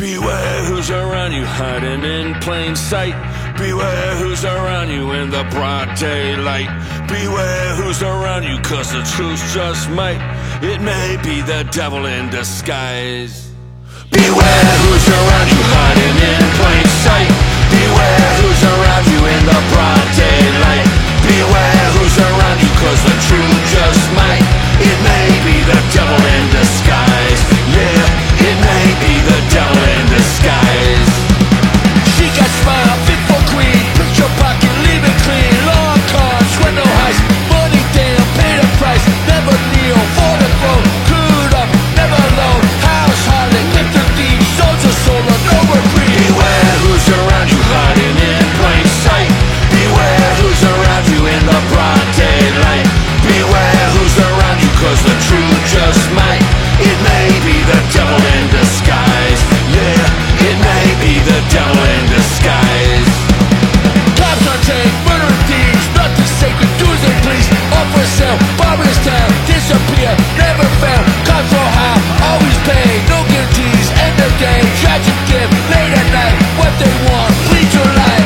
Beware who's around you, hiding in plain sight. Beware who's around you in the broad daylight. Beware who's around you, 'cause the truth just might. It may be the devil in disguise. Beware who's around you, hiding in plain sight. Beware who's around you in the broad daylight. Beware who's around you, 'cause the truth just might. It may be the devil in disguise. Yeah, it may be the devil in disguise. She got smile, fit for queen. Put your pocket, leave it clean. Long cars, window heist. Money down, pay the price. Never kneel for the throne. Clued up, never alone. House harlot, lift the thief. Soldier solo, no reprieve. Beware who's around you, hiding in plain sight. Beware who's around you in the broad daylight. Beware who's around you, 'cause the truth just might. It may be the devil in disguise. Yeah, it may be the devil in disguise. Cops on tape, murder thieves. Nothing sacred, dues and please. All for sale, barbarous town. Disappear, never found. Cops for high, always pay. No guarantees, end the game. Tragic gift, late at night. What they want, plead your life.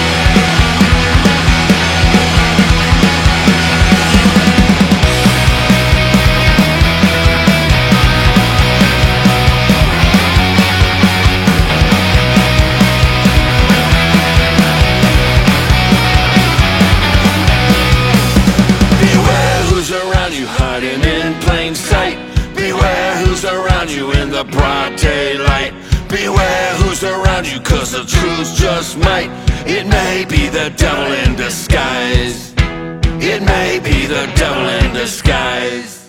Hiding in plain sight. Beware who's around you in the broad daylight. Beware who's around you, 'cause the truth just might. It may be the devil in disguise. It may be the devil in disguise.